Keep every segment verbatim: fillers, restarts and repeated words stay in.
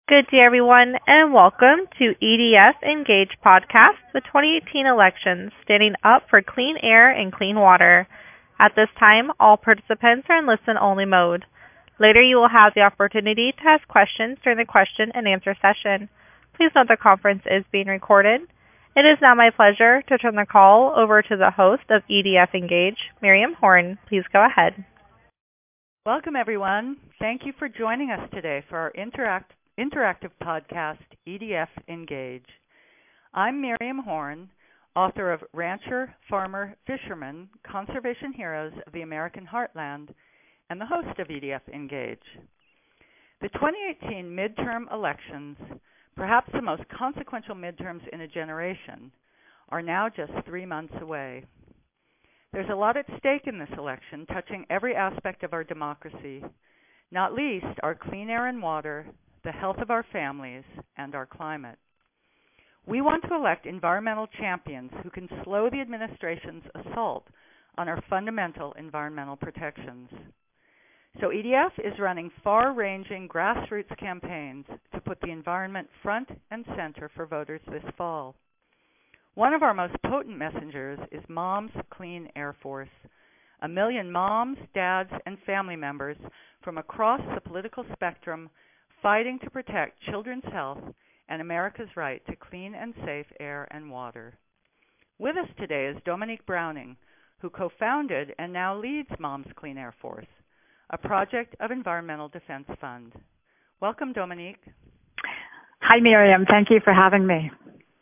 Good day, everyone, and welcome to E D F Engage Podcast, the twenty eighteen elections, standing up for clean air and clean water. At this time, all participants are in listen-only mode. Later, you will have the opportunity to ask questions during the question and answer session. Please note the conference is being recorded. It is now my pleasure to turn the call over to the host of E D F Engage, Miriam Horn. Please go ahead. Welcome, everyone. Thank you for joining us today for our interact interactive podcast, E D F Engage. I'm Miriam Horn, author of Rancher, Farmer, Fisherman, Conservation Heroes of the American Heartland, and the host of E D F Engage. The twenty eighteen midterm elections, perhaps the most consequential midterms in a generation, are now just three months away. There's a lot at stake in this election, touching every aspect of our democracy, not least our clean air and water, the health of our families, and our climate. We want to elect environmental champions who can slow the administration's assault on our fundamental environmental protections. So E D F is running far-ranging grassroots campaigns to put the environment front and center for voters this fall. One of our most potent messengers is Moms Clean Air Force, a million moms, dads, and family members from across the political spectrum fighting to protect children's health and America's right to clean and safe air and water. With us today is Dominique Browning, who co-founded and now leads Moms Clean Air Force, a project of Environmental Defense Fund. Welcome, Dominique. Hi, Miriam. Thank you for having me.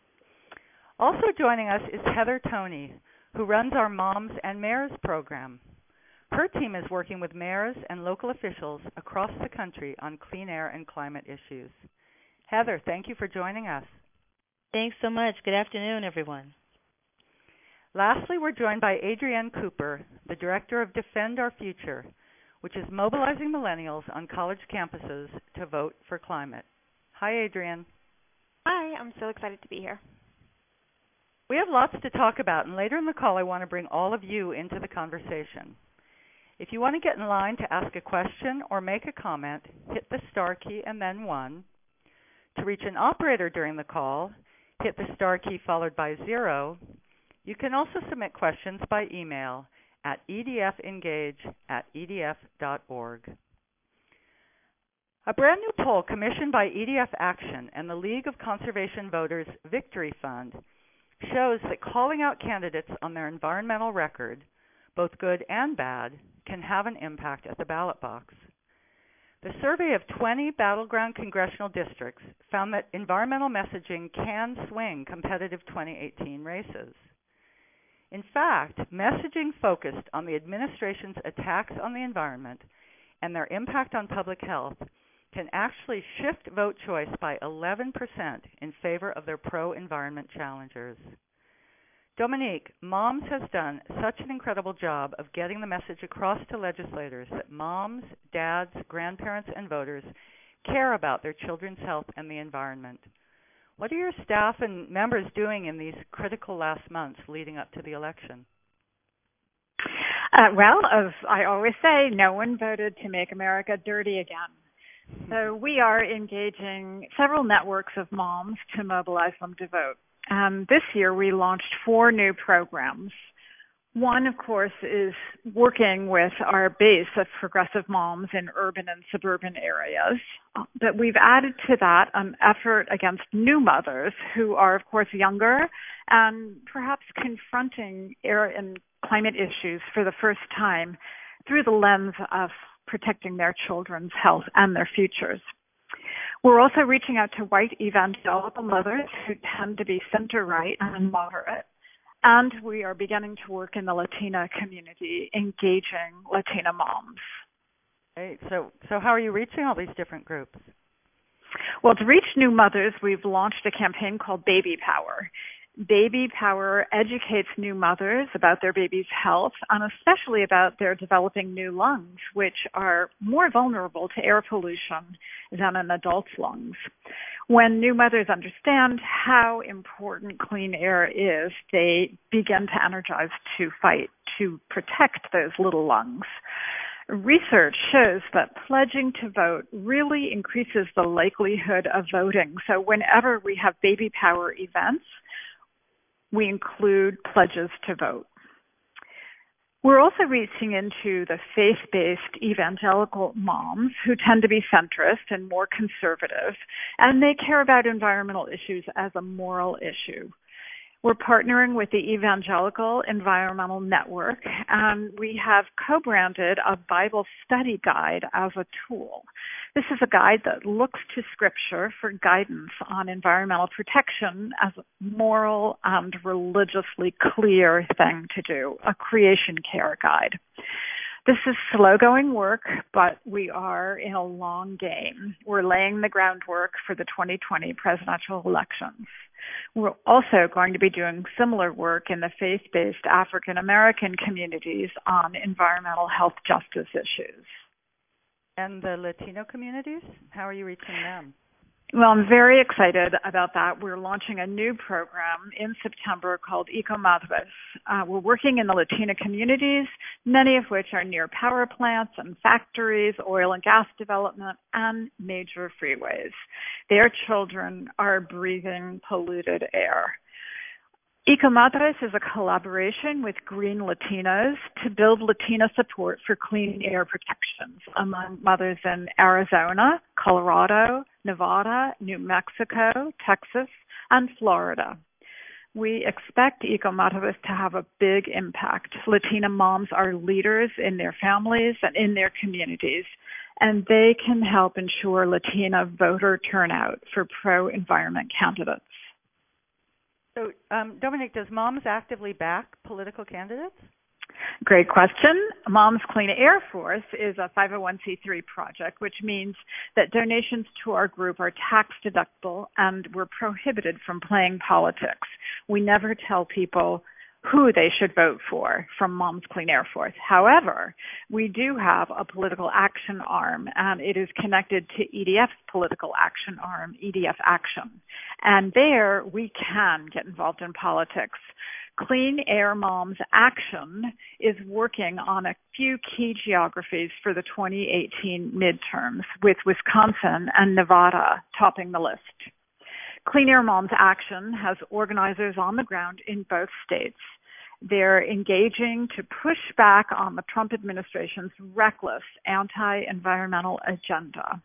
Also joining us is Heather Toney, who runs our Moms and Mayors program. Her team is working with mayors and local officials across the country on clean air and climate issues. Heather, thank you for joining us. Thanks so much. Good afternoon, everyone. Lastly, we're joined by Adrienne Cooper, the director of Defend Our Future, which is mobilizing millennials on college campuses to vote for climate. Hi, Adrienne. Hi, I'm so excited to be here. We have lots to talk about, and later in the call I want to bring all of you into the conversation. If you want to get in line to ask a question or make a comment, hit the star key and then one. To reach an operator during the call, hit the star key followed by zero. You can also submit questions by email at edfengage at edf dot org. A brand new poll commissioned by E D F Action and the League of Conservation Voters Victory Fund shows that calling out candidates on their environmental record, both good and bad, can have an impact at the ballot box. The survey of twenty battleground congressional districts found that environmental messaging can swing competitive twenty eighteen races. In fact, messaging focused on the administration's attacks on the environment and their impact on public health can actually shift vote choice by eleven percent in favor of their pro-environment challengers. Dominique, Moms has done such an incredible job of getting the message across to legislators that moms, dads, grandparents, and voters care about their children's health and the environment. What are your staff and members doing in these critical last months leading up to the election? Uh, well, as I always say, no one voted to make America dirty again. So we are engaging several networks of moms to mobilize them to vote. Um, this year, we launched four new programs. One, of course, is working with our base of progressive moms in urban and suburban areas. But we've added to that an effort against new mothers who are, of course, younger and perhaps confronting air and climate issues for the first time through the lens of protecting their children's health and their futures. We're also reaching out to white evangelical mothers who tend to be center-right and moderate. And we are beginning to work in the Latina community, engaging Latina moms. Great. So, so how are you reaching all these different groups? Well, to reach new mothers, we've launched a campaign called Baby Power. Baby Power educates new mothers about their baby's health and especially about their developing new lungs, which are more vulnerable to air pollution than an adult's lungs. When new mothers understand how important clean air is, they begin to energize to fight to protect those little lungs. Research shows that pledging to vote really increases the likelihood of voting. So whenever we have baby power events, we include pledges to vote. We're also reaching into the faith-based evangelical moms who tend to be centrist and more conservative, and they care about environmental issues as a moral issue. We're partnering with the Evangelical Environmental Network, and we have co-branded a Bible study guide as a tool. This is a guide that looks to Scripture for guidance on environmental protection as a moral and religiously clear thing to do, a creation care guide. This is slow-going work, but we are in a long game. We're laying the groundwork for the twenty twenty presidential elections. We're also going to be doing similar work in the faith-based African American communities on environmental health justice issues. And the Latino communities? How are you reaching them? Well, I'm very excited about that. We're launching a new program in September called EcoMadres. Uh, we're working in the Latina communities, many of which are near power plants and factories, oil and gas development, and major freeways. Their children are breathing polluted air. EcoMadres is a collaboration with Green Latinos to build Latina support for clean air protections among mothers in Arizona, Colorado, Nevada, New Mexico, Texas, and Florida. We expect EcoMadres to have a big impact. Latina moms are leaders in their families and in their communities, and they can help ensure Latina voter turnout for pro-environment candidates. So, um, Dominique, does Moms actively back political candidates? Great question. Moms Clean Air Force is a five oh one c three project, which means that donations to our group are tax deductible and we're prohibited from playing politics. We never tell people who they should vote for from Moms Clean Air Force. However, we do have a political action arm, and it is connected to E D F's political action arm, E D F Action. And there we can get involved in politics. Clean Air Moms Action is working on a few key geographies for the twenty eighteen midterms, with Wisconsin and Nevada topping the list. Clean Air Moms Action has organizers on the ground in both states. They're engaging to push back on the Trump administration's reckless anti-environmental agenda.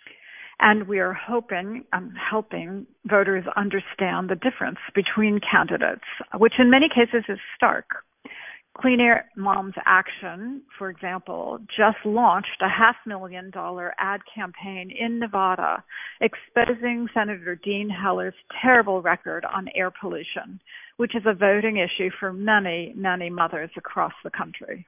And we are hoping and helping voters understand the difference between candidates, which in many cases is stark. Clean Air Moms Action, for example, just launched a half million dollar ad campaign in Nevada exposing Senator Dean Heller's terrible record on air pollution, which is a voting issue for many, many mothers across the country.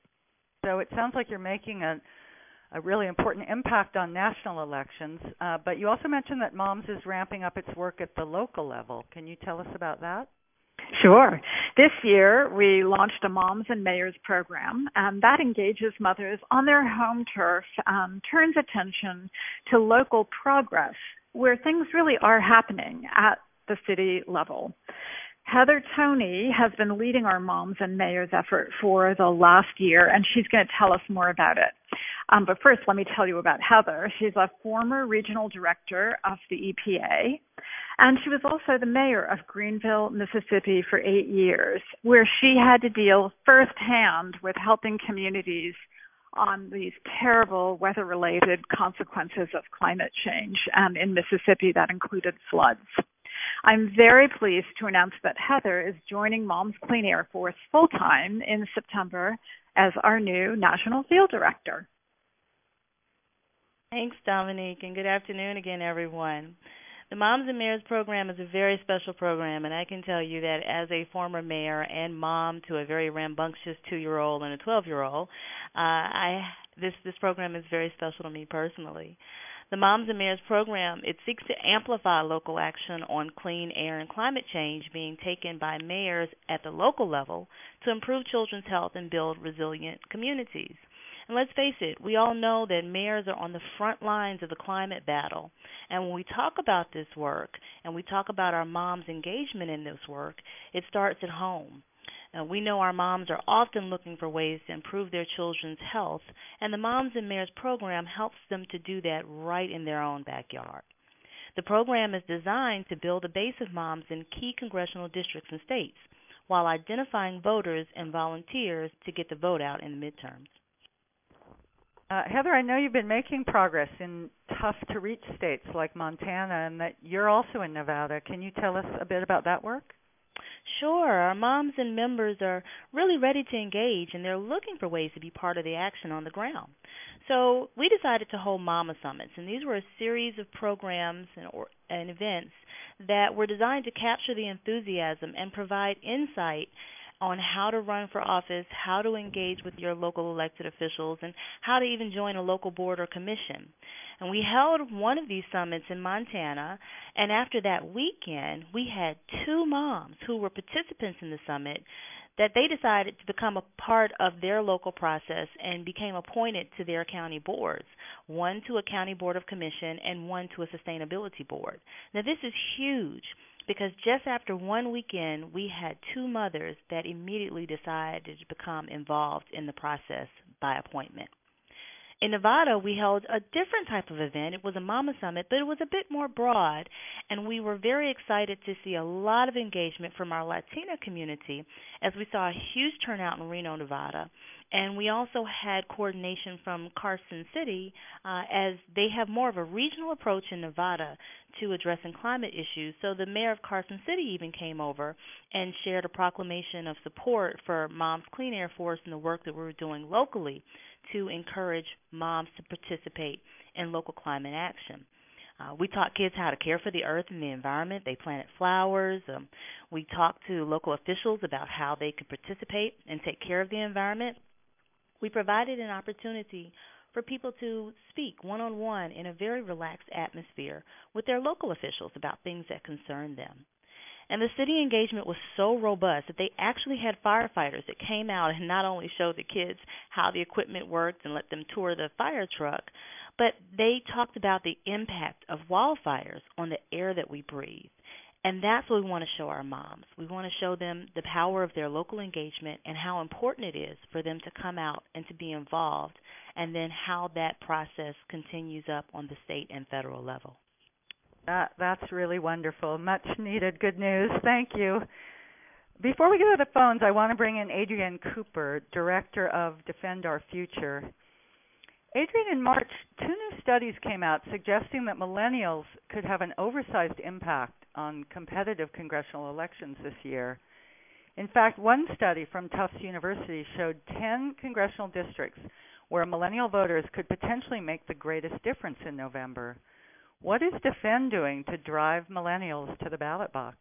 So it sounds like you're making a, a really important impact on national elections, uh, but you also mentioned that Moms is ramping up its work at the local level. Can you tell us about that? Sure. This year, we launched a Moms and Mayors program, and that engages mothers on their home turf and turns attention to local progress where things really are happening at the city level. Heather Toney has been leading our Moms and Mayors effort for the last year, and she's going to tell us more about it. Um, but first, let me tell you about Heather. She's a former regional director of the E P A, and she was also the mayor of Greenville, Mississippi for eight years, where she had to deal firsthand with helping communities on these terrible weather-related consequences of climate change, and in Mississippi that included floods. I'm very pleased to announce that Heather is joining Moms Clean Air Force full-time in September as our new National Field Director. Thanks, Dominique, and good afternoon again, everyone. The Moms and Mayors program is a very special program, and I can tell you that as a former mayor and mom to a very rambunctious two-year-old and a twelve-year-old, uh, I this this program is very special to me personally. The Moms and Mayors program, it seeks to amplify local action on clean air and climate change being taken by mayors at the local level to improve children's health and build resilient communities. And let's face it, we all know that mayors are on the front lines of the climate battle. And when we talk about this work and we talk about our moms' engagement in this work, it starts at home. Uh, we know our moms are often looking for ways to improve their children's health, and the Moms and Mayors program helps them to do that right in their own backyard. The program is designed to build a base of moms in key congressional districts and states, while identifying voters and volunteers to get the vote out in the midterms. Uh, Heather, I know you've been making progress in tough-to-reach states like Montana, and that you're also in Nevada. Can you tell us a bit about that work? Sure. Our moms and members are really ready to engage, and they're looking for ways to be part of the action on the ground. So we decided to hold Mama Summits, and these were a series of programs and, or, and events that were designed to capture the enthusiasm and provide insight on how to run for office, how to engage with your local elected officials, and how to even join a local board or commission. And we held one of these summits in Montana, and after that weekend, we had two moms who were participants in the summit that they decided to become a part of their local process and became appointed to their county boards, one to a county board of commission and one to a sustainability board. Now, this is huge, because just after one weekend, we had two mothers that immediately decided to become involved in the process by appointment. In Nevada, we held a different type of event. It was a Mama Summit, but it was a bit more broad, and we were very excited to see a lot of engagement from our Latina community as we saw a huge turnout in Reno, Nevada. And we also had coordination from Carson City uh, as they have more of a regional approach in Nevada to addressing climate issues. So the mayor of Carson City even came over and shared a proclamation of support for Moms Clean Air Force and the work that we were doing locally to encourage moms to participate in local climate action. Uh, we taught kids how to care for the earth and the environment. They planted flowers. Um, we talked to local officials about how they could participate and take care of the environment. We provided an opportunity for people to speak one-on-one in a very relaxed atmosphere with their local officials about things that concern them. And the city engagement was so robust that they actually had firefighters that came out and not only showed the kids how the equipment worked and let them tour the fire truck, but they talked about the impact of wildfires on the air that we breathe. And that's what we want to show our moms. We want to show them the power of their local engagement and how important it is for them to come out and to be involved, and then how that process continues up on the state and federal level. That, that's really wonderful. Much needed good news. Thank you. Before we go to the phones, I want to bring in Adrienne Cooper, Director of Defend Our Future. Adrienne, in March, two new studies came out suggesting that millennials could have an oversized impact on competitive congressional elections this year. In fact, one study from Tufts University showed ten congressional districts where millennial voters could potentially make the greatest difference in November. What is Defend doing to drive millennials to the ballot box?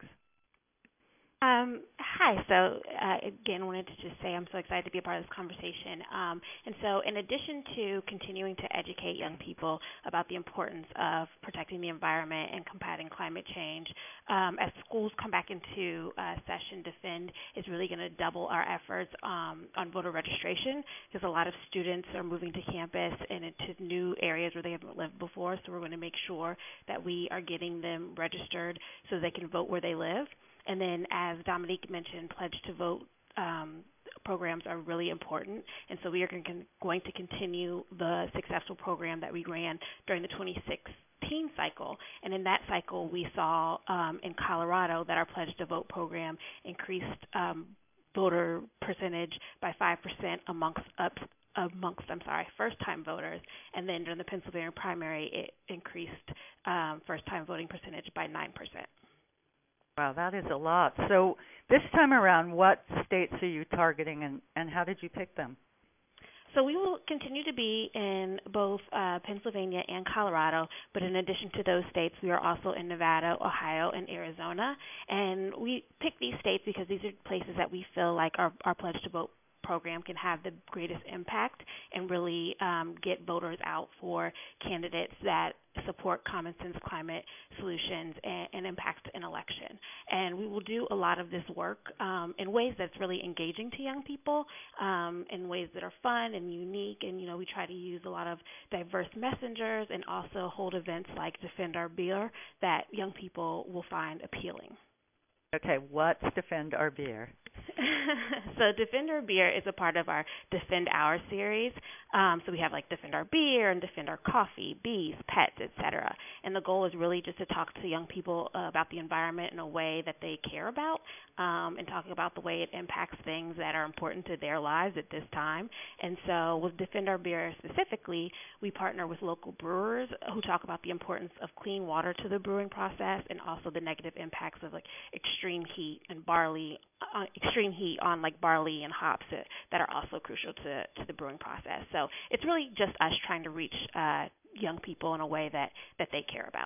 Um, hi. So, uh, again, wanted to just say I'm so excited to be a part of this conversation. Um, and so, in addition to continuing to educate young people about the importance of protecting the environment and combating climate change, um, as schools come back into uh, session, Defend is really going to double our efforts um, on voter registration, because a lot of students are moving to campus and into new areas where they haven't lived before. So we're going to make sure that we are getting them registered so they can vote where they live. And then, as Dominique mentioned, Pledge to Vote um, programs are really important. And so we are going to continue the successful program that we ran during the twenty sixteen cycle. And in that cycle, we saw um, in Colorado that our Pledge to Vote program increased um, voter percentage by five percent amongst up amongst, I'm sorry, first-time voters. And then during the Pennsylvania primary, it increased um, first-time voting percentage by nine percent. Wow, that is a lot. So this time around, what states are you targeting, and, and how did you pick them? So we will continue to be in both uh, Pennsylvania and Colorado, but in addition to those states, we are also in Nevada, Ohio, and Arizona. And we pick these states because these are places that we feel like our, our Pledge to Vote program can have the greatest impact and really um, get voters out for candidates that support common sense climate solutions and, and impact an election. And we will do a lot of this work um, in ways that's really engaging to young people, um, in ways that are fun and unique. And, you know, we try to use a lot of diverse messengers and also hold events like Defend Our Beer that young people will find appealing. Okay, what's Defend Our Beer? So Defend Our Beer is a part of our Defend Our series. Um, so we have like Defend Our Beer and Defend Our Coffee, bees, pets, et cetera. And the goal is really just to talk to young people uh, about the environment in a way that they care about, um, and talking about the way it impacts things that are important to their lives at this time. And so with Defend Our Beer specifically, we partner with local brewers who talk about the importance of clean water to the brewing process and also the negative impacts of like extreme heat and barley, uh, extreme heat on like barley and hops that, that are also crucial to, to the brewing process. So it's really just us trying to reach uh, young people in a way that, that they care about.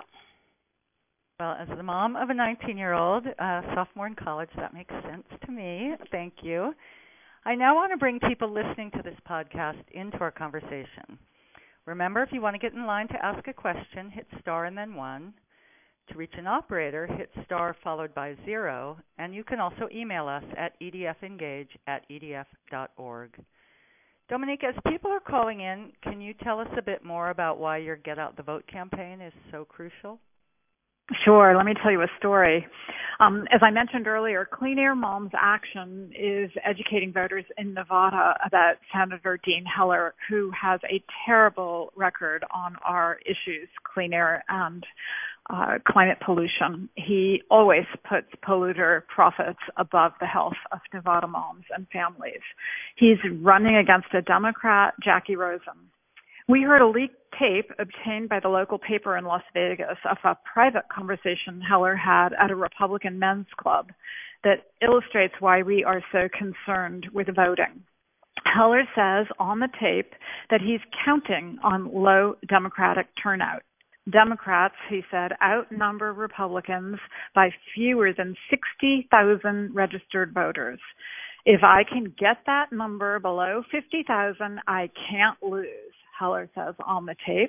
Well, as the mom of a nineteen-year-old uh, sophomore in college, that makes sense to me. Thank you. I now want to bring people listening to this podcast into our conversation. Remember, if you want to get in line to ask a question, hit star and then one. To reach an operator, hit star followed by zero. And you can also email us at edfengage at edf dot org. Dominique, as people are calling in, can you tell us a bit more about why your Get Out the Vote campaign is so crucial? Sure. Let me tell you a story. Um, as I mentioned earlier, Clean Air Moms Action is educating voters in Nevada about Senator Dean Heller, who has a terrible record on our issues, clean air and uh, climate pollution. He always puts polluter profits above the health of Nevada moms and families. He's running against a Democrat, Jackie Rosen. We heard a leaked tape obtained by the local paper in Las Vegas of a private conversation Heller had at a Republican men's club that illustrates why we are so concerned with voting. Heller says on the tape that he's counting on low Democratic turnout. Democrats, he said, outnumber Republicans by fewer than sixty thousand registered voters. If I can get that number below fifty thousand, I can't lose, Heller says on the tape.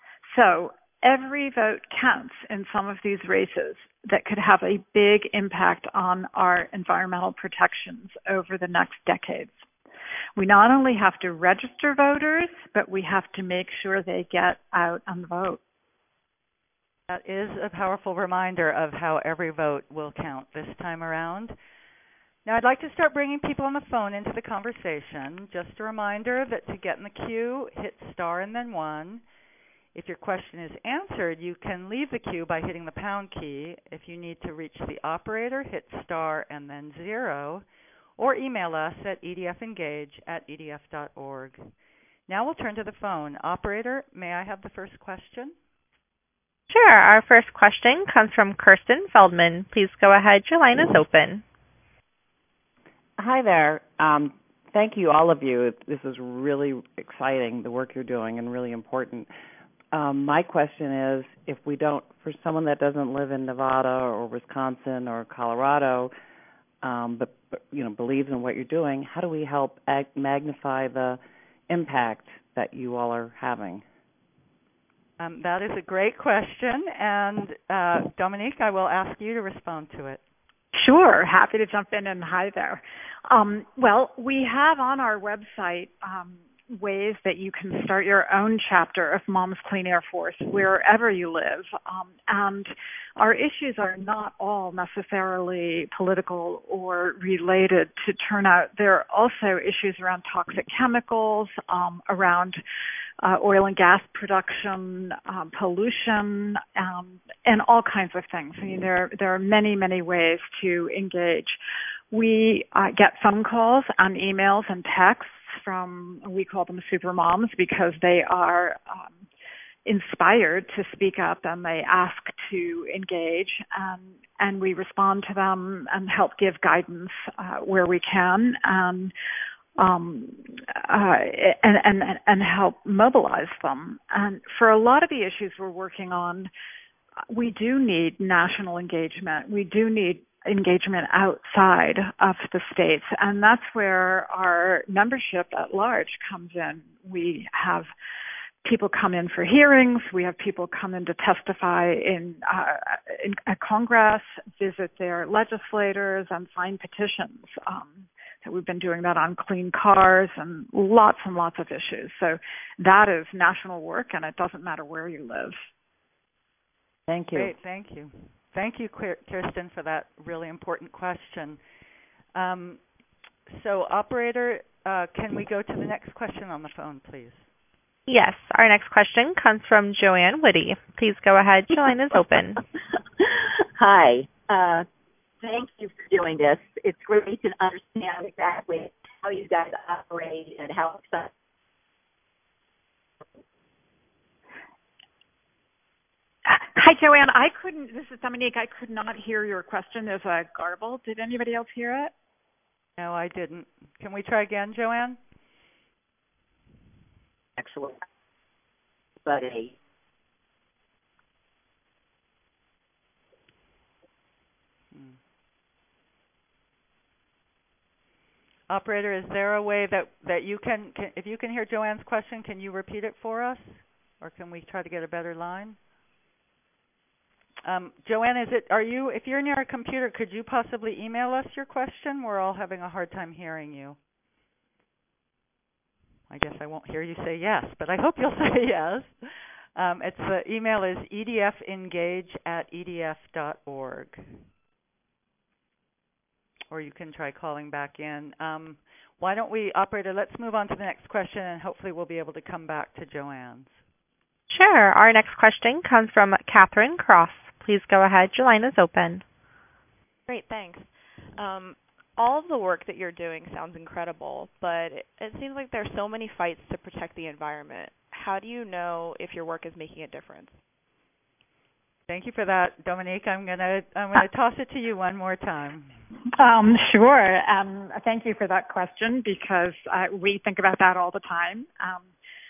So every vote counts in some of these races that could have a big impact on our environmental protections over the next decades. We not only have to register voters, but we have to make sure they get out and vote. That is a powerful reminder of how every vote will count this time around. Now, I'd like to start bringing people on the phone into the conversation. Just a reminder that to get in the queue, hit star and then one. If your question is answered, you can leave the queue by hitting the pound key. If you need to reach the operator, hit star and then zero, or email us at edfengage at edf dot org. Now we'll turn to the phone. Operator, may I have the first question? Sure. Our first question comes from Kirsten Feldman. Please go ahead. Your line is open. Hi there. Um, thank you, all of you. This is really exciting, the work you're doing, and really important. Um, my question is, if we don't, for someone that doesn't live in Nevada or Wisconsin or Colorado, um, but, but you know believes in what you're doing, how do we help ag- magnify the impact that you all are having? Um, that is a great question, and uh, Dominique, I will ask you to respond to it. Sure. Happy to jump in, and hi there. Um, well, we have on our website um, ways that you can start your own chapter of Moms Clean Air Force wherever you live. Um, and our issues are not all necessarily political or related to turnout. There are also issues around toxic chemicals, um, around uh, oil and gas production, um, pollution, um, and all kinds of things. I mean, there, there are many, many ways to engage. We uh, get phone calls and emails and texts from, we call them super moms because they are um, inspired to speak up and they ask to engage, um, and we respond to them and help give guidance uh, where we can, and um, uh, and, and and help mobilize them. And for a lot of the issues we're working on, we do need national engagement. We do need engagement outside of the states, and that's where our membership at large comes in. We have people come in for hearings. We have people come in to testify in, uh, in at Congress, visit their legislators, and sign petitions. Um, so we've been doing that on clean cars and lots and lots of issues. So that is national work, and it doesn't matter where you live. Thank you. Great, thank you. Thank you, Kirsten, for that really important question. Um, so, operator, uh, can we go to the next question on the phone, please? Yes. Our next question comes from Joanne Whitty. Please go ahead. Your line is open. Hi. Uh, thank you for doing this. It's great to understand exactly how you guys operate and how it's. Hi, Joanne. I couldn't, this is Dominique. I could not hear your question. There's a garble. Did anybody else hear it? No, I didn't. Can we try again, Joanne? Excellent. Buddy. Hmm. Operator, is there a way that, that you can, can, if you can hear Joanne's question, can you repeat it for us? Or can we try to get a better line? Um, Joanne, is it, are you, if you're near a computer, could you possibly email us your question? We're all having a hard time hearing you. I guess I won't hear you say yes, but I hope you'll say yes. Um, it's the email is edfengage at edf dot org. Or you can try calling back in. Um, why don't we, operator, let's move on to the next question, and hopefully we'll be able to come back to Joanne's. Sure. Our next question comes from Catherine Cross. Please go ahead. Your line is open. Great, thanks. Um, all of the work that you're doing sounds incredible, but it, it seems like there's so many fights to protect the environment. How do you know if your work is making a difference? Thank you for that, Dominique. I'm gonna I'm gonna toss it to you one more time. Um, sure. Um, thank you for that question because uh, we think about that all the time. Um,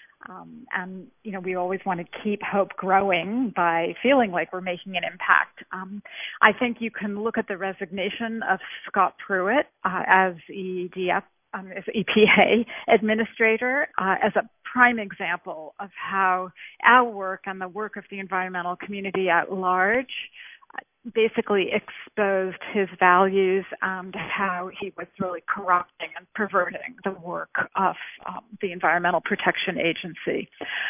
Um, and, you know, we always want to keep hope growing by feeling like we're making an impact. Um, I think you can look at the resignation of Scott Pruitt uh, as E D F, um, as E P A administrator uh, as a prime example of how our work and the work of the environmental community at large basically exposed his values and how he was really corrupting and perverting the work of um, the Environmental Protection Agency.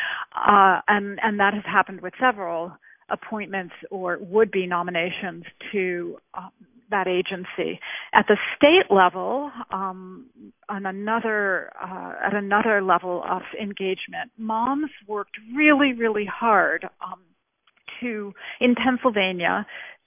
Uh, and, and that has happened with several appointments or would-be nominations to um, that agency. At the state level, um, on another, uh, at another level of engagement, moms worked really, really hard um, to, in Pennsylvania,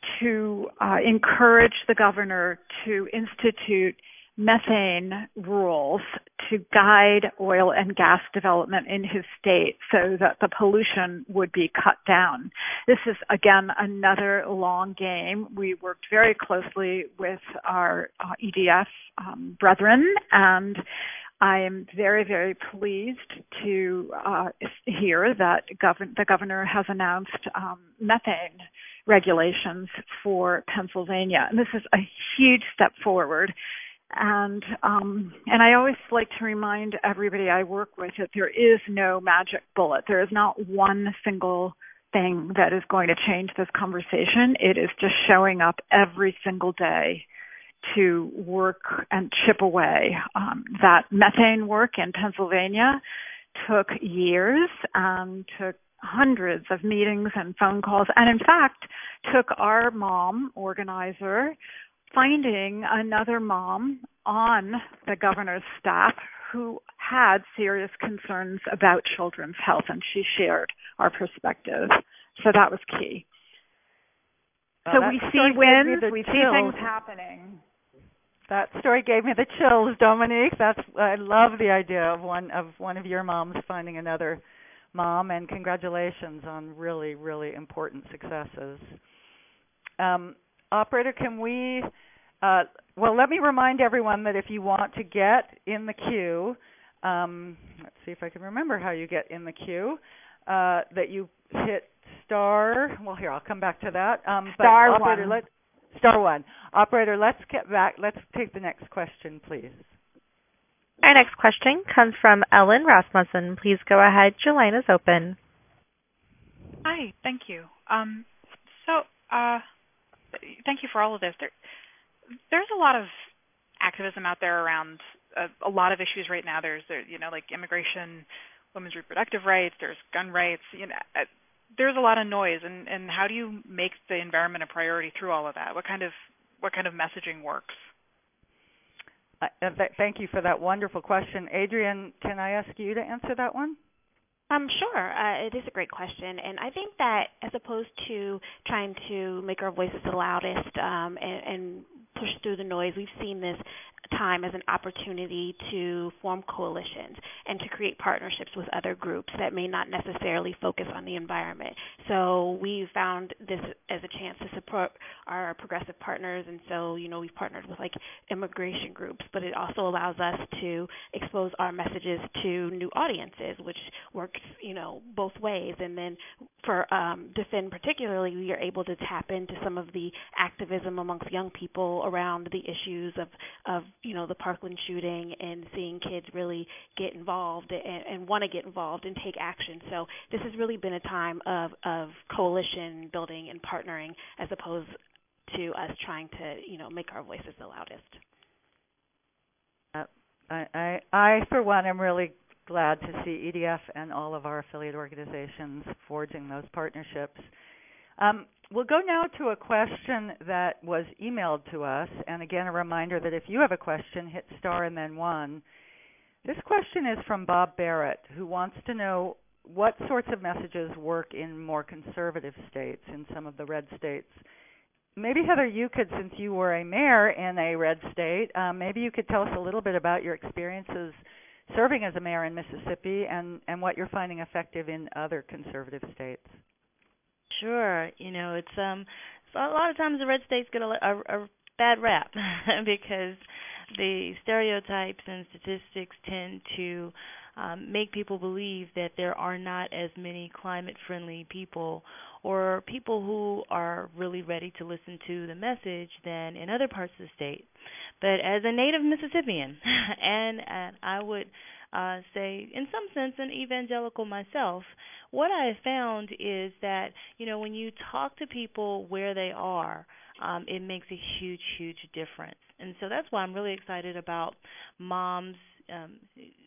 to uh, encourage the governor to institute methane rules to guide oil and gas development in his state so that the pollution would be cut down. This is, again, another long game. We worked very closely with our uh, E D F um, brethren, and I am very, very pleased to uh, hear that gov- the governor has announced um, methane regulations for Pennsylvania. And this is a huge step forward. And um, and I always like to remind everybody I work with that there is no magic bullet. There is not one single thing that is going to change this conversation. It is just showing up every single day to work and chip away. Um, that methane work in Pennsylvania took years and took hundreds of meetings and phone calls, and in fact took our mom organizer finding another mom on the governor's staff who had serious concerns about children's health, and she shared our perspective. So that was key. Well, so we see wins, we see things happening. That story gave me the chills, Dominique. That's I love the idea of one of one of your moms finding another mom, and congratulations on really, really important successes. Um, operator, can we, uh, well, let me remind everyone that if you want to get in the queue, um, let's see if I can remember how you get in the queue, uh, that you hit star, well, here, I'll come back to that. Um, but star operator, one. Let, star one. Operator, let's get back, let's take the next question, please. Our next question comes from Ellen Rasmussen. Please go ahead. Your line is open. Hi, thank you. Um, so, uh, thank you for all of this. There, there's a lot of activism out there around a, a lot of issues right now. There's, there, you know, like immigration, women's reproductive rights. There's gun rights. You know, uh, there's a lot of noise. And, and how do you make the environment a priority through all of that? What kind of what kind of messaging works? Uh, th- thank you for that wonderful question. Adrienne, can I ask you to answer that one? Um, sure. Uh, it is a great question, and I think that as opposed to trying to make our voices the loudest um, and, and push through the noise, we've seen this time as an opportunity to form coalitions and to create partnerships with other groups that may not necessarily focus on the environment. So we found this as a chance to support our progressive partners, and so, you know, we've partnered with like immigration groups, but it also allows us to expose our messages to new audiences, which works, you know, both ways. And then for um, Defend particularly, we are able to tap into some of the activism amongst young people around the issues of, of you know, the Parkland shooting and seeing kids really get involved and, and want to get involved and take action. So this has really been a time of, of coalition building and partnering as opposed to us trying to, you know, make our voices the loudest. Uh, I, I, I, for one, am really glad to see E D F and all of our affiliate organizations forging those partnerships. Um, we'll go now to a question that was emailed to us. And again, a reminder that if you have a question, hit star and then one. This question is from Bob Barrett, who wants to know what sorts of messages work in more conservative states, in some of the red states. Maybe, Heather, you could, since you were a mayor in a red state, um, maybe you could tell us a little bit about your experiences serving as a mayor in Mississippi and, and what you're finding effective in other conservative states. Sure. You know, it's um, so a lot of times the red states get a, a, a bad rap because the stereotypes and statistics tend to um, make people believe that there are not as many climate-friendly people or people who are really ready to listen to the message than in other parts of the state. But as a native Mississippian, and, and I would uh, say, in some sense, an evangelical myself, what I have found is that, you know, when you talk to people where they are, um, it makes a huge, huge difference. And so that's why I'm really excited about Mom's um,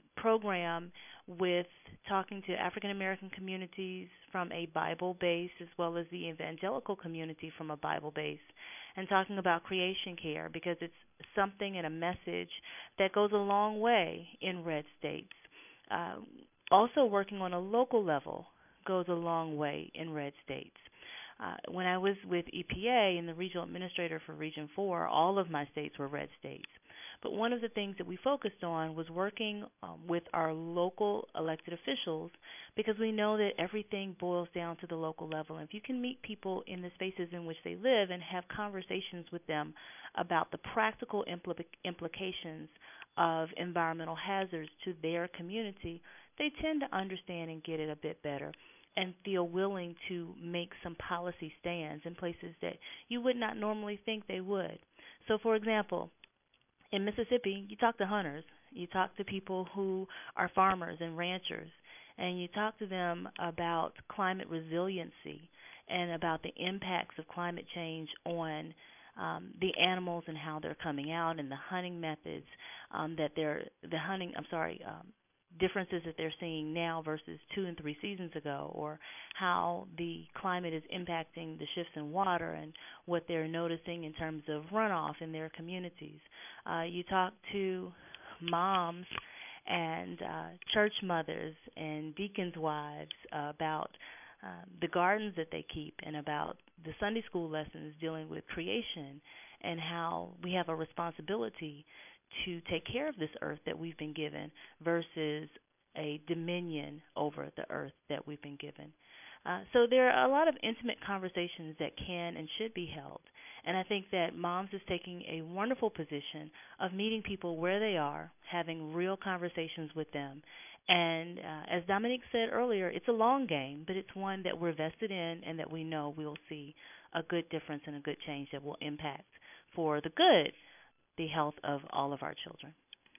program with talking to African American communities from a Bible base as well as the evangelical community from a Bible base, and talking about creation care, because it's something and a message that goes a long way in red states. Uh, also working on a local level goes a long way in red states. Uh, when I was with E P A and the regional administrator for Region four, all of my states were red states. But one of the things that we focused on was working um, with our local elected officials, because we know that everything boils down to the local level. And if you can meet people in the spaces in which they live and have conversations with them about the practical impl- implications of environmental hazards to their community, they tend to understand and get it a bit better and feel willing to make some policy stands in places that you would not normally think they would. So, for example, in Mississippi, you talk to hunters, you talk to people who are farmers and ranchers, and you talk to them about climate resiliency and about the impacts of climate change on um, the animals and how they're coming out, and the hunting methods um, that they're the hunting. I'm sorry. Um, differences that they're seeing now versus two and three seasons ago, or how the climate is impacting the shifts in water and what they're noticing in terms of runoff in their communities. Uh, you talk to moms and uh, church mothers and deacons' wives uh, about uh, the gardens that they keep, and about the Sunday school lessons dealing with creation, and how we have a responsibility to take care of this earth that we've been given versus a dominion over the earth that we've been given. Uh, so there are a lot of intimate conversations that can and should be held. And I think that Moms is taking a wonderful position of meeting people where they are, having real conversations with them. And uh, as Dominique said earlier, it's a long game, but it's one that we're vested in and that we know we'll see a good difference and a good change that will impact for the good the health of all of our children.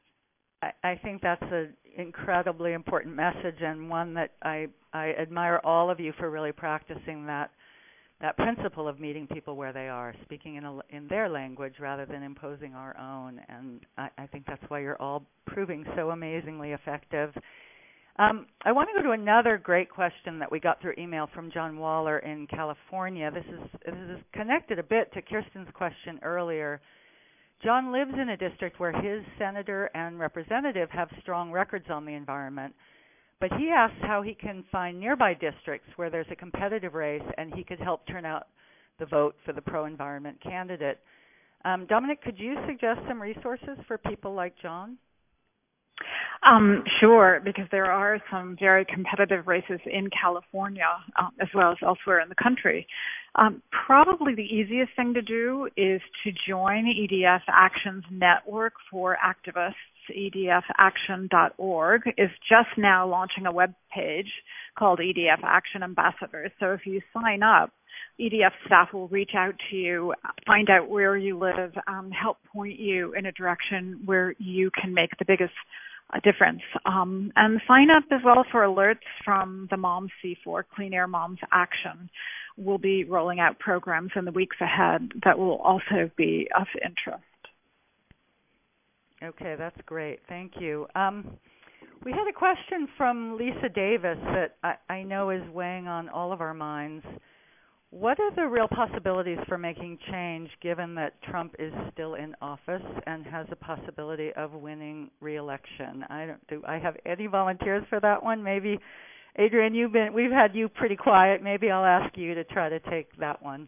I, I think that's an incredibly important message, and one that I, I admire all of you for really practicing that that principle of meeting people where they are, speaking in a, in their language rather than imposing our own. And I, I think that's why you're all proving so amazingly effective. Um, I want to go to another great question that we got through email from John Waller in California. This is this is connected a bit to Kirsten's question earlier. John lives in a district where his senator and representative have strong records on the environment, but he asks how he can find nearby districts where there's a competitive race and he could help turn out the vote for the pro-environment candidate. Um, Dominic, could you suggest some resources for people like John? Um, sure, because there are some very competitive races in California um, as well as elsewhere in the country. Um, probably the easiest thing to do is to join E D F Action's network for activists. E D F action dot org is just now launching a web page called E D F Action Ambassadors. So if you sign up, E D F staff will reach out to you, find out where you live, um, help point you in a direction where you can make the biggest uh, difference. Um, and sign up as well for alerts from the Moms C four, Clean Air Moms Action. We'll be rolling out programs in the weeks ahead that will also be of interest. Okay, that's great. Thank you. Um, we had a question from Lisa Davis that I, I know is weighing on all of our minds. What are the real possibilities for making change given that Trump is still in office and has a possibility of winning re-election? I don't do I have any volunteers for that one? Maybe Adrienne, you've been we've had you pretty quiet. Maybe I'll ask you to try to take that one.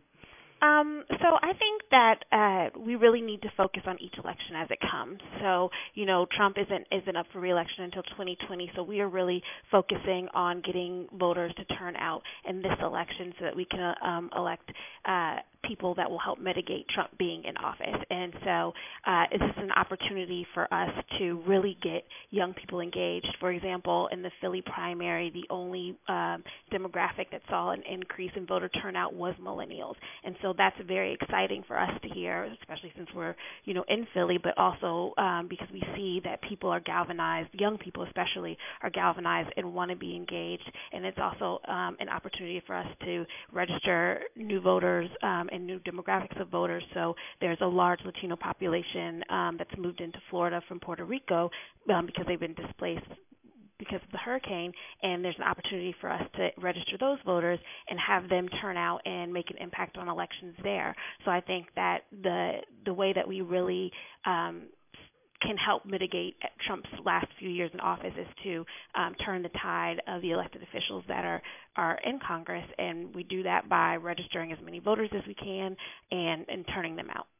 Um, so I think that uh, we really need to focus on each election as it comes. So, you know, Trump isn't isn't up for re-election until twenty twenty, so we are really focusing on getting voters to turn out in this election so that we can uh, um, elect uh, people that will help mitigate Trump being in office. And so uh, this is an opportunity for us to really get young people engaged. For example, in the Philly primary, the only um, demographic that saw an increase in voter turnout was millennials. And so that's very exciting for us to hear, especially since we're, you know, in Philly, but also um, because we see that people are galvanized, young people especially, are galvanized and want to be engaged. And it's also um, an opportunity for us to register new voters um, and new demographics of voters. So there's a large Latino population um, that's moved into Florida from Puerto Rico um, because they've been displaced because of the hurricane, and there's an opportunity for us to register those voters and have them turn out and make an impact on elections there. So I think that the the way that we really um, can help mitigate Trump's last few years in office is to um, turn the tide of the elected officials that are, are in Congress, and we do that by registering as many voters as we can and, and turning them out.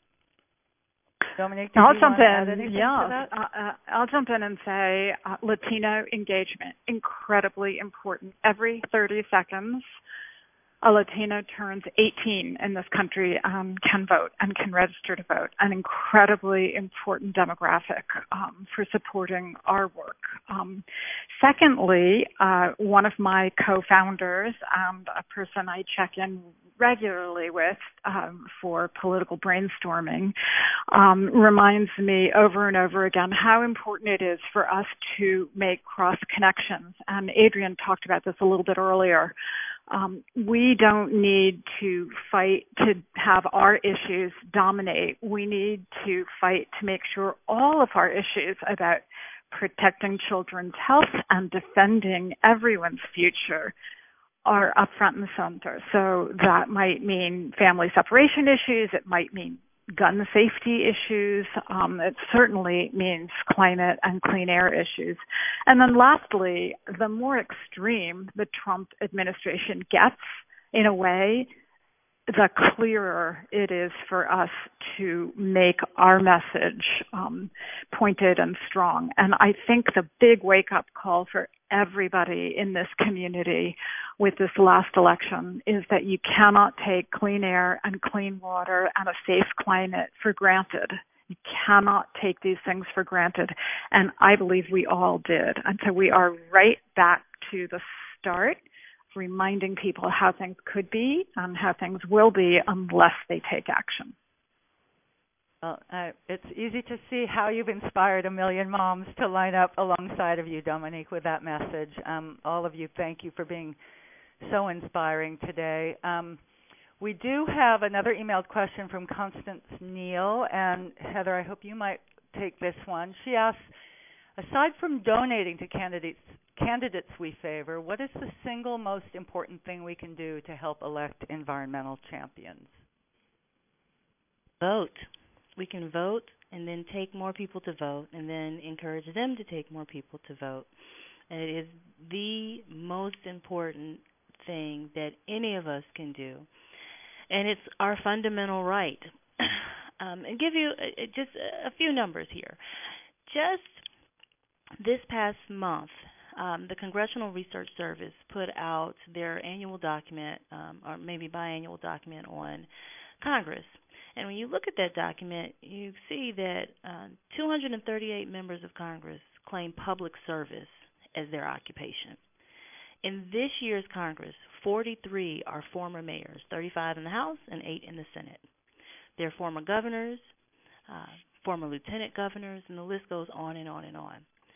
Dominique, I'll you jump want to add in. anything Yeah, to that? uh, uh, I'll jump in and say uh, Latino engagement, incredibly important. Every thirty seconds, a Latino turns eighteen in this country um, can vote and can register to vote. An incredibly important demographic um, for supporting our work. Um, secondly, uh, one of my co-founders and a person I check in regularly with um, for political brainstorming um, reminds me over and over again how important it is for us to make cross connections. And Adrienne talked about this a little bit earlier. Um, we don't need to fight to have our issues dominate. We need to fight to make sure all of our issues about protecting children's health and defending everyone's future are up front and center. So that might mean family separation issues. It might mean gun safety issues. Um, it certainly means climate and clean air issues. And then lastly, the more extreme the Trump administration gets, in a way, the clearer it is for us to make our message um, pointed and strong. And I think the big wake-up call for everybody in this community with this last election is that you cannot take clean air and clean water and a safe climate for granted. You cannot take these things for granted. And I believe we all did. And so we are right back to the start, reminding people how things could be and how things will be unless they take action. Well, uh, it's easy to see how you've inspired a million moms to line up alongside of you, Dominique, with that message. Um, all of you, thank you for being so inspiring today. Um, we do have another emailed question from Constance Neal, and Heather, I hope you might take this one. She asks, aside from donating to candidates candidates we favor, what is the single most important thing we can do to help elect environmental champions? Vote. We can vote and then take more people to vote, and then encourage them to take more people to vote. And it is the most important thing that any of us can do, and it's our fundamental right. um, and give you a, just a few numbers here. Just this past month, um, the Congressional Research Service put out their annual document, um, or maybe biannual document on Congress. And when you look at that document, you see that uh, two hundred thirty-eight members of Congress claim public service as their occupation. In this year's Congress, forty-three are former mayors, thirty-five in the House and eight in the Senate. They're former governors, uh, former lieutenant governors, and the list goes on and on and on.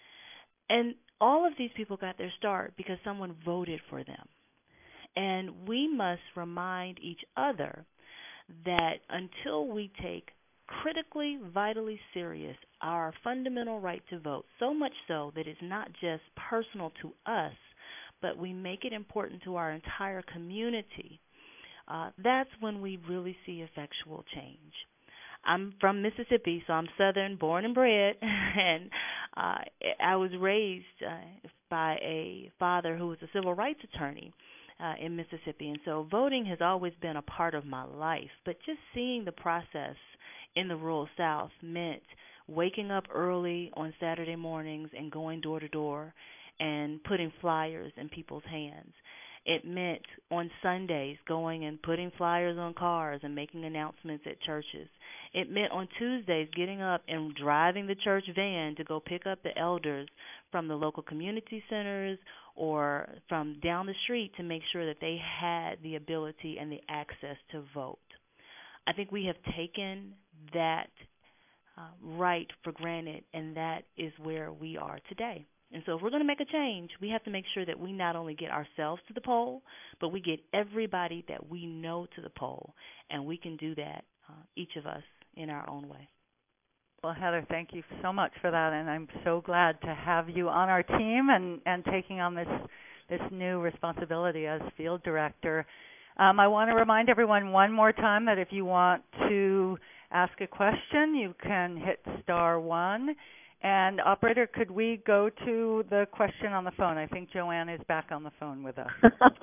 And all of these people got their start because someone voted for them. And we must remind each other that until we take critically, vitally serious our fundamental right to vote, so much so that it's not just personal to us, but we make it important to our entire community, uh, that's when we really see effectual change. I'm from Mississippi, so I'm Southern, born and bred, and uh, I was raised uh, by a father who was a civil rights attorney uh, in Mississippi, and so voting has always been a part of my life. But just seeing the process in the rural South meant waking up early on Saturday mornings and going door to door and putting flyers in people's hands. It meant on Sundays going and putting flyers on cars and making announcements at churches. It meant on Tuesdays getting up and driving the church van to go pick up the elders from the local community centers or from down the street to make sure that they had the ability and the access to vote. I think we have taken that uh, right for granted, and that is where we are today. And so if we're going to make a change, we have to make sure that we not only get ourselves to the poll, but we get everybody that we know to the poll, and we can do that, uh, each of us, in our own way. Well, Heather, thank you so much for that, and I'm so glad to have you on our team and, and taking on this this new responsibility as field director. Um, I want to remind everyone one more time that if you want to ask a question, you can hit star one. And, operator, could we go to the question on the phone? I think Joanne is back on the phone with us.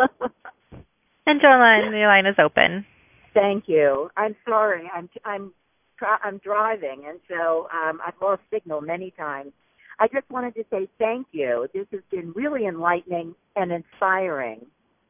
And Joanne, your line is open. Thank you. I'm sorry. I'm I'm I'm driving, and so um, I've lost signal many times. I just wanted to say thank you. This has been really enlightening and inspiring.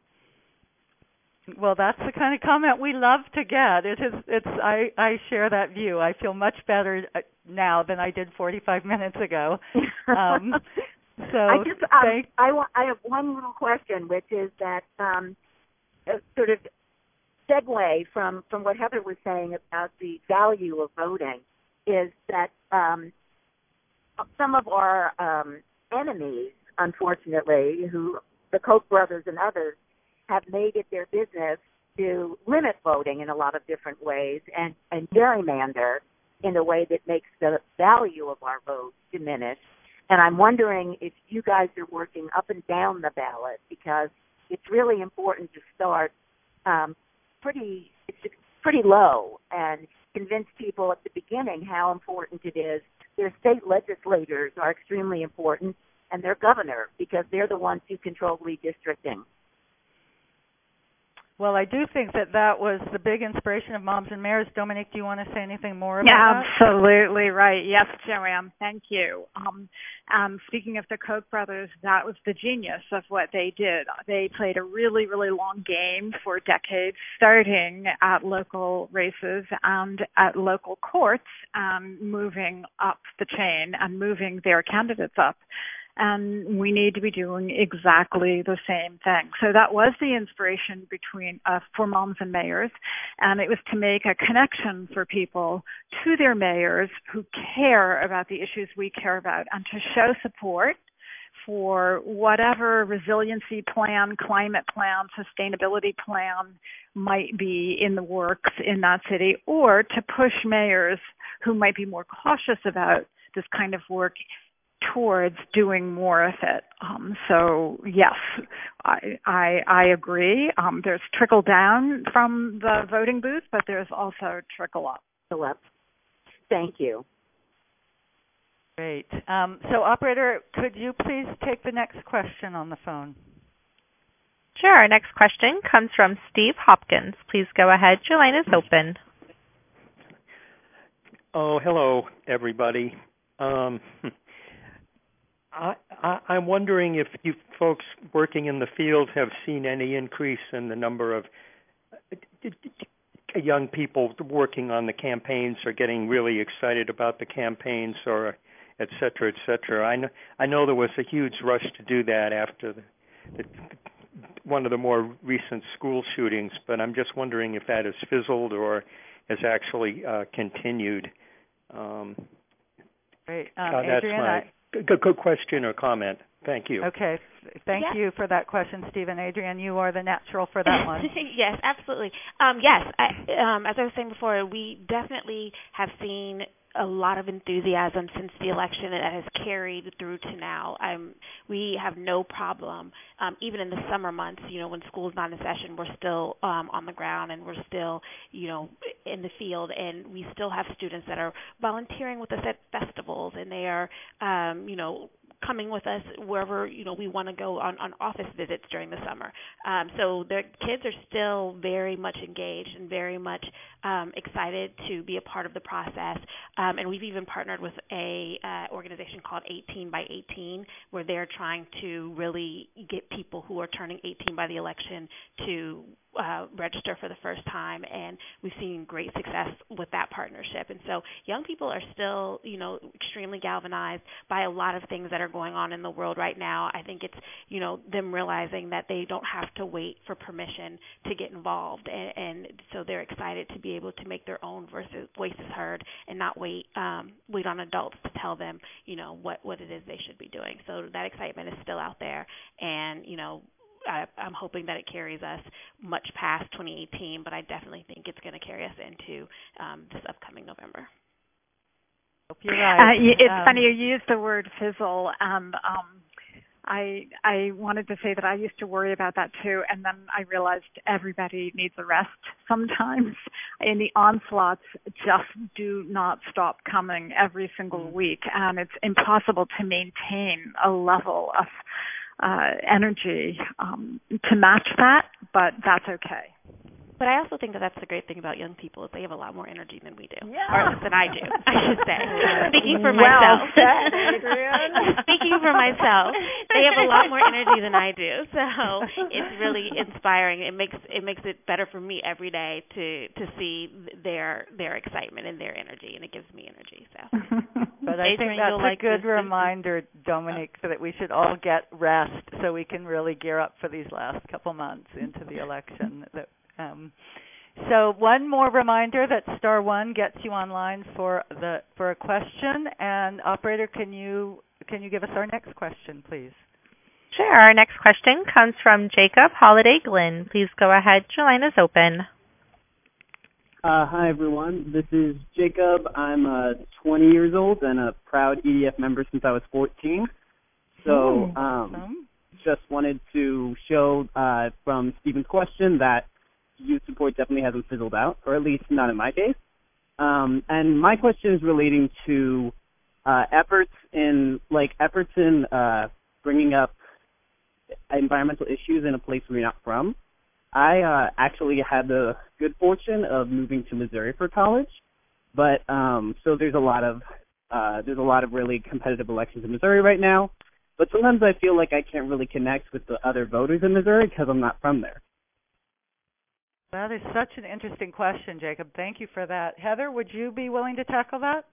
Well, that's the kind of comment we love to get. It is. It's. I, I share that view. I feel much better now than I did forty-five minutes ago. Um, so I just. Um, thank- I want. I have one little question, which is that um, a sort of segue from from what Heather was saying about the value of voting is that um, some of our um, enemies, unfortunately, who the Koch brothers and others, have made it their business to limit voting in a lot of different ways and, and gerrymander in a way that makes the value of our vote diminish. And I'm wondering if you guys are working up and down the ballot, because it's really important to start um, pretty it's pretty low and convince people at the beginning how important it is. Their state legislators are extremely important, and their governor, because they're the ones who control redistricting. Well, I do think that that was the big inspiration of Moms and Mayors. Dominique, do you want to say anything more about yeah, that? Absolutely right. Yes, Joanne, thank you. Um, um, speaking of the Koch brothers, that was the genius of what they did. They played a really, really long game for decades, starting at local races and at local courts, um, moving up the chain and moving their candidates up. And we need to be doing exactly the same thing. So that was the inspiration between uh, for Moms and Mayors, and it was to make a connection for people to their mayors who care about the issues we care about, and to show support for whatever resiliency plan, climate plan, sustainability plan might be in the works in that city, or to push mayors who might be more cautious about this kind of work towards doing more of it. Um, so yes, I I, I agree. Um, there's trickle down from the voting booth, but there's also trickle up. Trickle up. Thank you. Great. Um, so, operator, could you please take the next question on the phone? Sure. Our next question comes from Steve Hopkins. Please go ahead. Your line is open. Oh, hello, everybody. Um, I, I, I'm wondering if you folks working in the field have seen any increase in the number of young people working on the campaigns or getting really excited about the campaigns, or et cetera, et cetera. I know, I know there was a huge rush to do that after the, the, one of the more recent school shootings, but I'm just wondering if that has fizzled or has actually uh, continued. Um, Great. Um, uh, that's Adrienne, my I... good, good question or comment. Thank you. Okay. Thank yeah. you for that question, Stephen. Adrienne, you are the natural for that one. Yes, absolutely. Um, yes, I, um, as I was saying before, we definitely have seen a lot of enthusiasm since the election that has carried through to now. Um, we have no problem, um, even in the summer months, you know, when school's not in session, we're still um, on the ground and we're still, you know, in the field, and we still have students that are volunteering with us at festivals, and they are, um, you know, coming with us wherever, you know, we want to go on, on office visits during the summer. Um, so the kids are still very much engaged and very much um, excited to be a part of the process. Um, and we've even partnered with a uh, organization called eighteen by eighteen, where they're trying to really get people who are turning eighteen by the election to Uh, register for the first time, and we've seen great success with that partnership. And so young people are still, you know, extremely galvanized by a lot of things that are going on in the world right now. I think it's, you know, them realizing that they don't have to wait for permission to get involved, and, and so they're excited to be able to make their own voices, voices heard and not wait um, wait on adults to tell them, you know, what, what it is they should be doing. So that excitement is still out there, and, you know, I, I'm hoping that it carries us much past twenty eighteen, but I definitely think it's going to carry us into um, this upcoming November. Hope you're right. Uh, it's um, funny you used the word fizzle, and um, I I wanted to say that I used to worry about that too, and then I realized everybody needs a rest sometimes. And the onslaughts just do not stop coming every single mm-hmm. week, and it's impossible to maintain a level of Uh, energy um, to match that, but that's okay. But I also think that that's the great thing about young people is they have a lot more energy than we do, yeah. or than I do, I should say. Speaking for well myself, said, Adrienne. Speaking for myself, they have a lot more energy than I do, so it's really inspiring. It makes it makes it better for me every day to to see their their excitement and their energy, and it gives me energy. So. But I think that's a like good this. reminder, Dominique, that we should all get rest so we can really gear up for these last couple months into the election. That, um, so one more reminder that star one gets you online for the for a question. And operator, can you can you give us our next question, please? Sure. Our next question comes from Jacob Holiday Glynn. Please go ahead. Your line is open. Uh, hi, everyone. This is Jacob. I'm uh, twenty years old and a proud E D F member since I was fourteen. So oh, um, awesome. just wanted to show uh, from Stephen's question that youth support definitely hasn't fizzled out, or at least not in my case. Um, and my question is relating to uh, efforts in, like, efforts in uh, bringing up environmental issues in a place where you're not from. I uh, actually had the good fortune of moving to Missouri for college, but um, so there's a lot of uh, there's a lot of really competitive elections in Missouri right now. But sometimes I feel like I can't really connect with the other voters in Missouri because I'm not from there. That is such an interesting question, Jacob. Thank you for that. Heather, would you be willing to tackle that?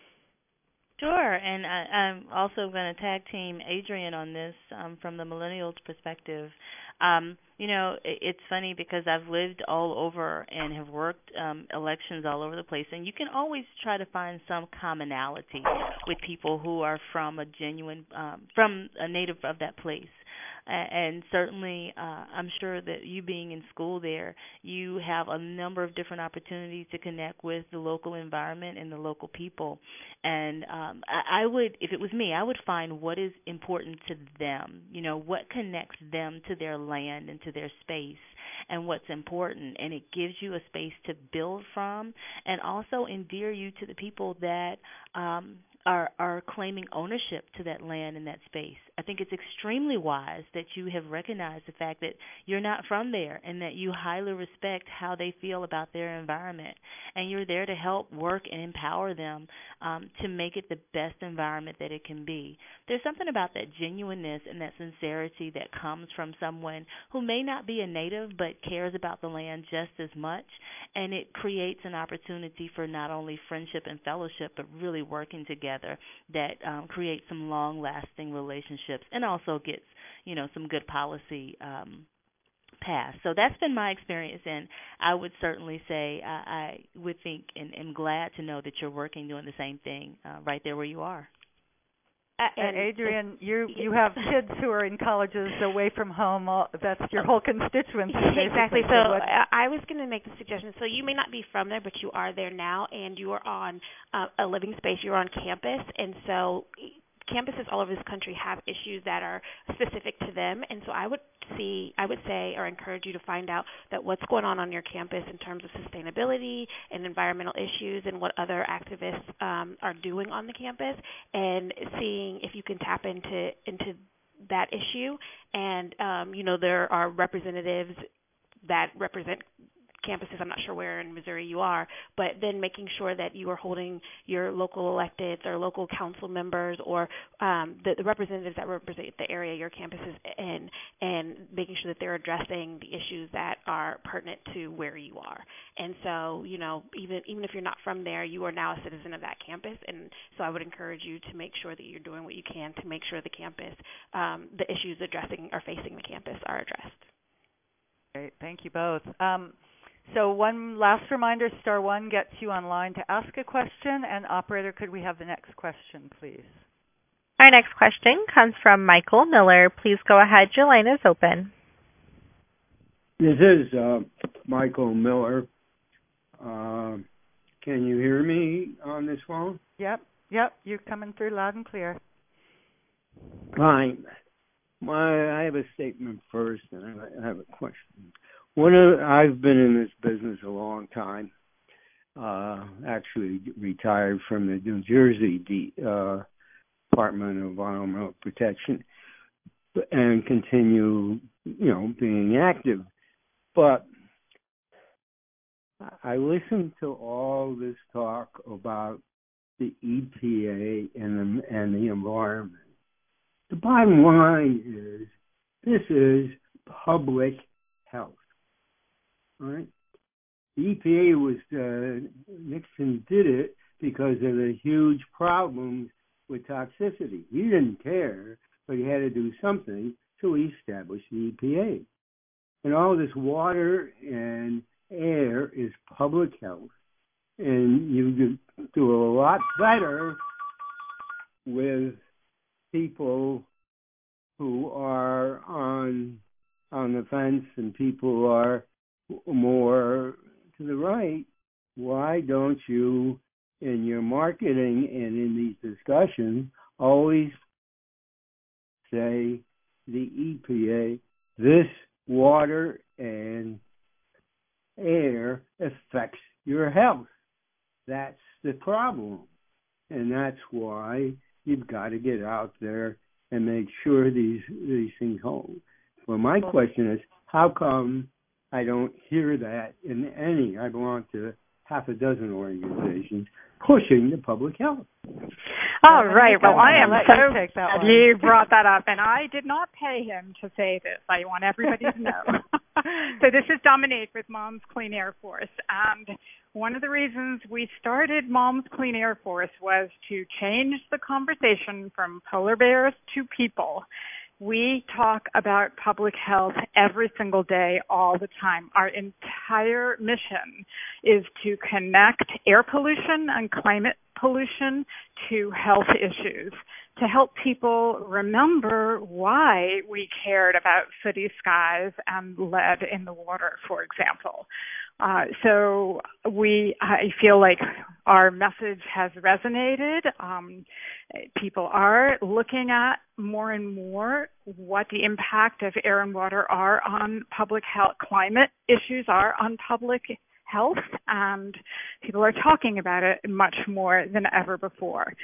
Sure, and I, I'm also going to tag team Adrienne on this um, from the millennials' perspective. Um, you know, it, it's funny because I've lived all over and have worked um, elections all over the place, and you can always try to find some commonality with people who are from a genuine, um, from a native of that place. And certainly, uh, I'm sure that you being in school there, you have a number of different opportunities to connect with the local environment and the local people. And um, I, I would, if it was me, I would find what is important to them. You know, what connects them to their land and to their space, and what's important. And it gives you a space to build from, and also endear you to the people that um, are are claiming ownership to that land and that space. I think it's extremely wise that you have recognized the fact that you're not from there and that you highly respect how they feel about their environment, and you're there to help work and empower them um, to make it the best environment that it can be. There's something about that genuineness and that sincerity that comes from someone who may not be a native but cares about the land just as much, and it creates an opportunity for not only friendship and fellowship but really working together that um, creates some long-lasting relationships and also gets, you know, some good policy um, passed. So that's been my experience, and I would certainly say I, I would think and am glad to know that you're working doing the same thing uh, right there where you are. Uh, and Adrienne, you you have kids who are in colleges away from home. All, that's your whole constituency. Exactly. So, so what, I was going to make the suggestion. So you may not be from there, but you are there now, and you are on uh, a living space. You're on campus, and so campuses all over this country have issues that are specific to them, and so I would see, I would say, or encourage you to find out that what's going on on your campus in terms of sustainability and environmental issues, and what other activists um, are doing on the campus, and seeing if you can tap into into that issue. And um, you know, there are representatives that represent campuses. I'm not sure where in Missouri you are, but then making sure that you are holding your local electeds or local council members or um, the, the representatives that represent the area your campus is in, and making sure that they're addressing the issues that are pertinent to where you are. And so, you know, even even if you're not from there, you are now a citizen of that campus, and so I would encourage you to make sure that you're doing what you can to make sure the campus, um, the issues addressing or facing the campus are addressed. Great, thank you both. Um, So one last reminder, star one gets you online to ask a question. And operator, could we have the next question, please? Our next question comes from Michael Miller. Please go ahead. Your line is open. This is uh, Michael Miller. Uh, can you hear me on this phone? Yep, yep, you're coming through loud and clear. Fine. My, I have a statement first, and I have a question. One of, I've been in this business a long time. Uh, actually, retired from the New Jersey D, uh, Department of Environmental Protection, and continue, you know, being active. But I listened to all this talk about the E P A and the, and the environment. The bottom line is this is public health. All right. The E P A was uh, Nixon did it because of the huge problems with toxicity. He didn't care, but he had to do something, so he established the E P A. And all this water and air is public health, and you do a lot better with people who are on on the fence and people who are more to the right. Why don't you, in your marketing and in these discussions, always say the E P A, this water and air affects your health? That's the problem. And that's why you've got to get out there and make sure these these things hold. Well, my question is, how come I don't hear that in any? I belong to half a dozen organizations pushing the public health. All right. Well, I am so you glad you brought that up, and I did not pay him to say this. I want everybody to know. So this is Dominique with Moms Clean Air Force, and one of the reasons we started Moms Clean Air Force was to change the conversation from polar bears to people. We talk about public health every single day, all the time. Our entire mission is to connect air pollution and climate pollution to health issues, to help people remember why we cared about sooty skies and lead in the water, for example. Uh, so we, I feel like our message has resonated. Um, people are looking at more and more what the impact of air and water are on public health, climate issues are on public health, and people are talking about it much more than ever before.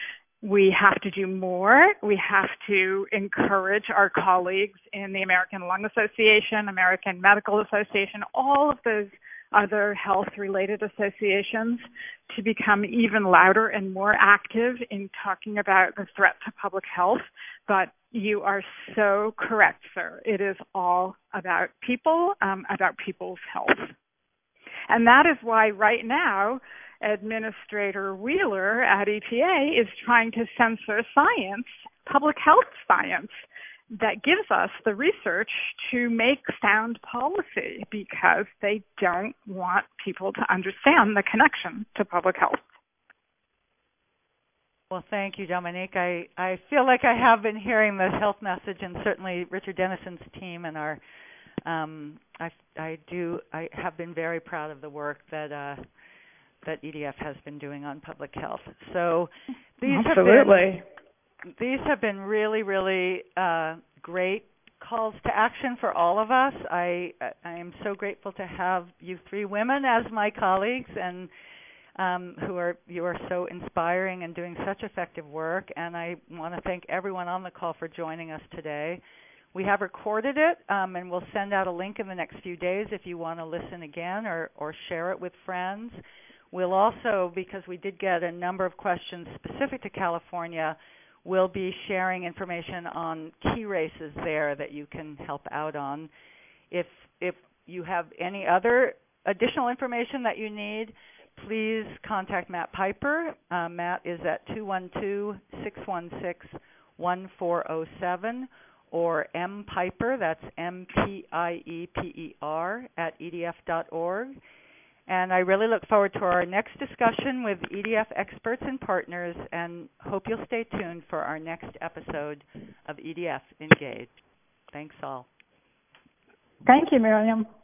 We have to do more. We have to encourage our colleagues in the American Lung Association, American Medical Association, all of those other health-related associations to become even louder and more active in talking about the threat to public health. But you are so correct, sir. It is all about people, um, about people's health. And that is why right now, Administrator Wheeler at E P A is trying to censor science, public health science, that gives us the research to make sound policy because they don't want people to understand the connection to public health. Well, thank you, Dominique. I, I feel like I have been hearing the health message, and certainly Richard Dennison's team and our um, I, I do I have been very proud of the work that uh, that E D F has been doing on public health. So these Absolutely. have been these have been really, really uh, great calls to action for all of us. I I am so grateful to have you three women as my colleagues, and um, who are you are so inspiring and doing such effective work. And I want to thank everyone on the call for joining us today. We have recorded it, um, and we'll send out a link in the next few days if you want to listen again or, or share it with friends. We'll also, because we did get a number of questions specific to California, we'll be sharing information on key races there that you can help out on. If if you have any other additional information that you need, please contact Matt Piper. Uh, Matt is at two one two, six one six, one four zero seven, or M Piper, that's M P I E P E R, at E D F dot org. And I really look forward to our next discussion with E D F experts and partners, and hope you'll stay tuned for our next episode of E D F Engage. Thanks all. Thank you, Miriam.